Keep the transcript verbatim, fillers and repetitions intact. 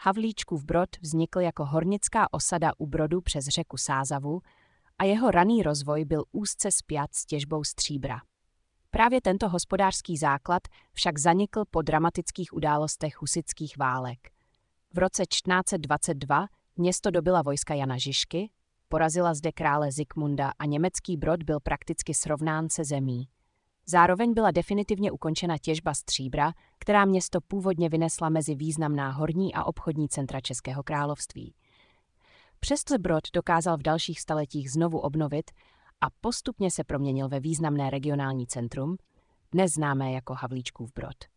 Havlíčkův Brod vznikl jako hornická osada u Brodu přes řeku Sázavu a jeho raný rozvoj byl úzce spjat s těžbou stříbra. Právě tento hospodářský základ však zanikl po dramatických událostech husitských válek. V roce čtrnáct dvacet dva město dobyla vojska Jana Žižky, porazila zde krále Zikmunda a německý Brod byl prakticky srovnán se zemí. Zároveň byla definitivně ukončena těžba stříbra, která město původně vynesla mezi významná horní a obchodní centra Českého království. Přesto Brod dokázal v dalších staletích znovu obnovit a postupně se proměnil ve významné regionální centrum, dnes známé jako Havlíčkův Brod.